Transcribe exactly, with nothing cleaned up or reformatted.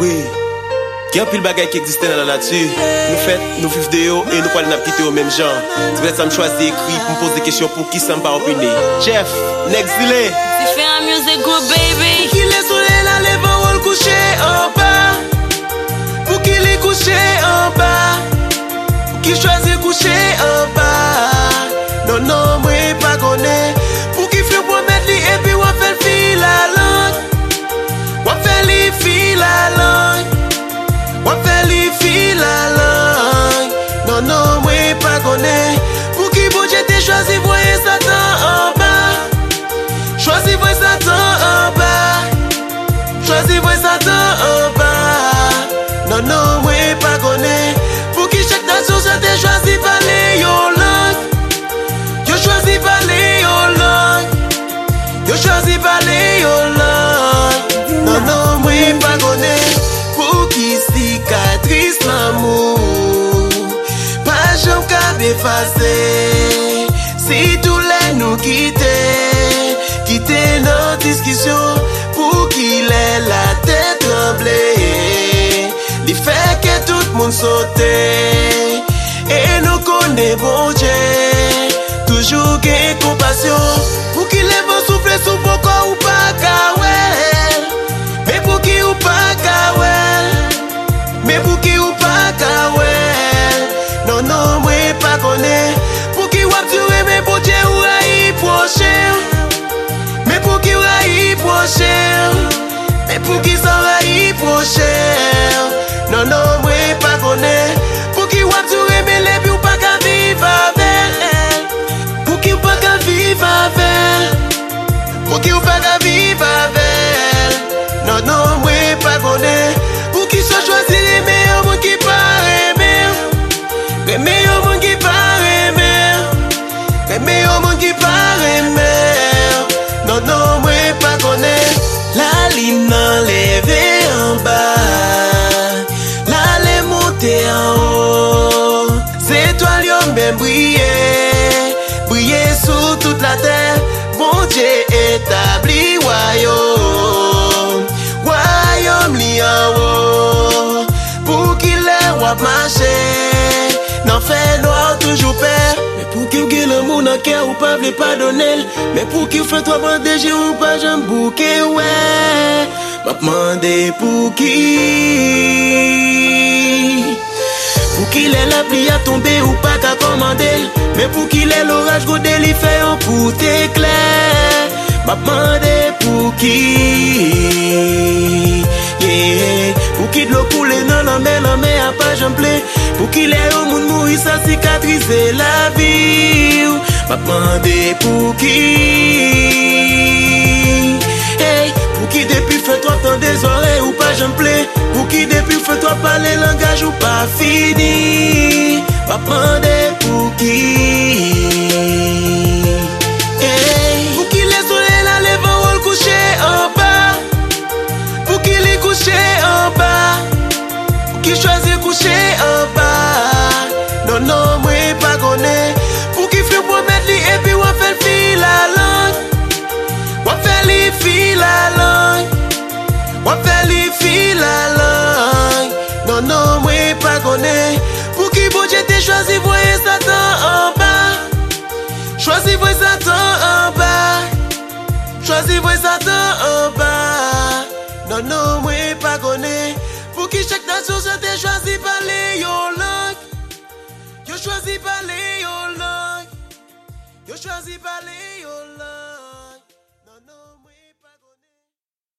Oui. Il y a un pile de bagages qui existent dans la nature. Nous faisons, nous vivons de haut et nous parlons de quitter au même genre. C'est pour ça que je choisis d'écrire pour me poser des questions pour qui ça me parle opiner. Jeff, next delay. Tu fais un music group, baby. Pour qu'il est soleil là, les vents le coucher en bas. Pour qu'il est couché en bas. Pour qu'il choisit coucher en bas. Non, non, moi pas connaît. Pour qu'il fait pour mettre lui et puis on fait le fil la langue. On fait le fil la langue. On fait les filles la langue. Non, non, moi pas connaît. Pour qui bon Dieu t'ai choisi, voyez Satan en bas. Choisi, voyez Satan en bas. Choisi, voyez Satan en bas. Non, non, moi pas connaît. Pour qui chaque nation ça t'ai choisi parler yo langue. Yo choisi parler yo langue. Yo choisi parler yo langue. Non, non, moi pas connaît. Pour qui cicatrice l'amour, pas jamais qu'à effacer. Si tous les nous quitter, quitter nos discussions, pour qu'il ait la tête tremblée, il fait que tout le monde saute. Et nous connaissons bon Dieu, toujours gain compassion, pour qu'il ait bon souffle sous mon corps ou pas kawel. Mais pour qui ou pas kawel. Mais pour qui ou pas kawel. Non, non, moi pas connaît. Pour qui ou absuré, mais pour Dieu ou aïe prochain. Mais pour qui ou aïe prochain. Mais pour qui ça aïe prochain. Non, non, moi pas connaît. Pour qui ou absuré, mais les puis ou pas qu'à vivre avec. Pour qui ou pas qu'à vivre avec. Pour qui ou pas qu'à vivre avec. Non, non, moi pas connaît. Pour qui soit choisi les meilleurs monde qui pas aimer. Les meilleurs monde qui pas aimer. Les meilleurs monde qui pas aimer. Non, non, moi pas connaît. La ligne enlevée en bas. La les monter en haut. C'est toi l'homme bien briller. Briller sous toute la terre. Bon Dieu établi royaume. Royaume li en haut. Pour qu'il ait roi marcher. N'en fait noir toujours père. Mais pour qu'il ait l'amour dans le cœur ou pas vle pardonner. Mais pour qu'il fait toi bandeger ou pas j'en bouquet ouais. M'a demandé pour qui. Pour qu'il ait la pluie à tomber ou pas qu'à commander. Mais pour qu'il ait l'orage godé, il fait un coup d'éclair. M'a demandé pour qui. Yeah. Pour qu'il l'eau coule dans la mer, la mer a pas j'en plais. Pour qu'il ait au monde mourir, sa cicatrice et la vie. M'a demandé pour qui. Hey. Pour qui depuis fait toi tant des oreilles ou pas j'en plais. Pour qui depuis fait toi parler langage ou pas fini. M'a demandé pour qui. Hey. Pour qu'il est soleil là, les vents le coucher en bas. Pour qu'il est couché en bas. Pour qu'il choisit coucher en bas. Non, non, moi pas connaît. Pour qu'il fait pour mettre lui et puis on fait le fil la langue. On fait le fil la langue. On fait le fil la langue. Non, non, moi pas connaît. Pour qui bon Dieu t'ai choisi, voyez Satan en bas. Choisi, voyez Satan en bas. Choisi, voyez Satan en bas. Non, non, moi pas connaît. Pour qui chaque nation se déchoisit.